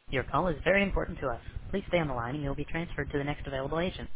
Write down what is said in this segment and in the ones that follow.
Your call is very important to us. Please stay on the line and you'll be transferred to the next available agent.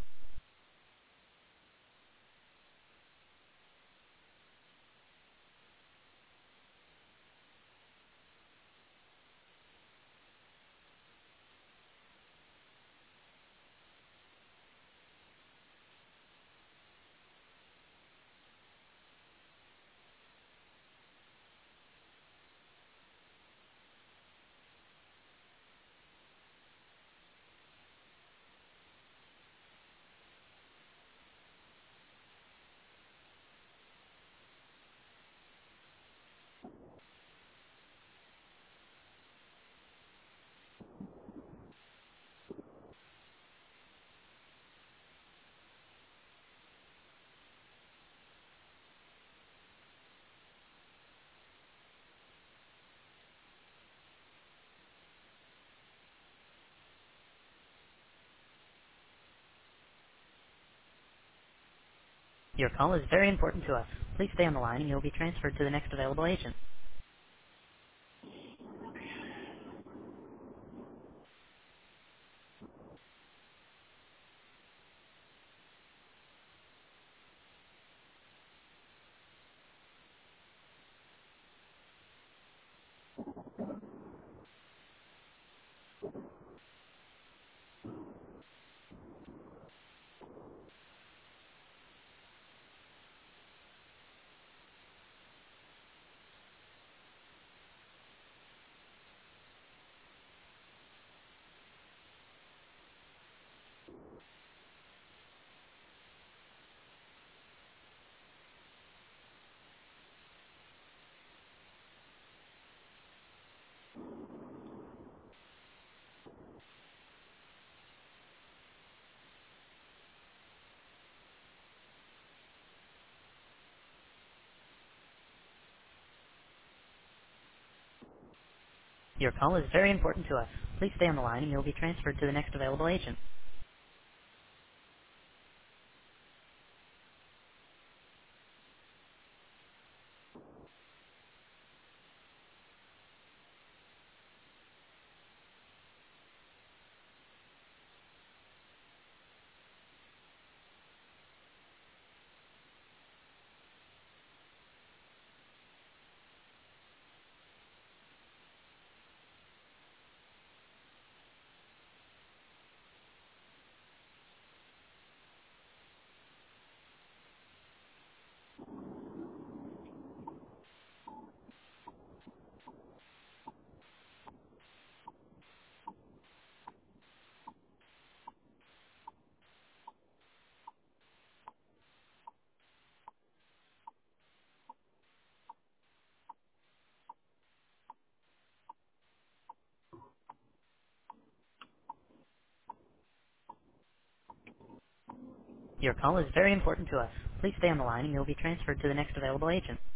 Your call is very important to us. Please stay on the line and you'll be transferred to the next available agent. Your call is very important to us. Please stay on the line and you'll be transferred to the next available agent. Your call is very important to us. Please stay on the line and you'll be transferred to the next available agent.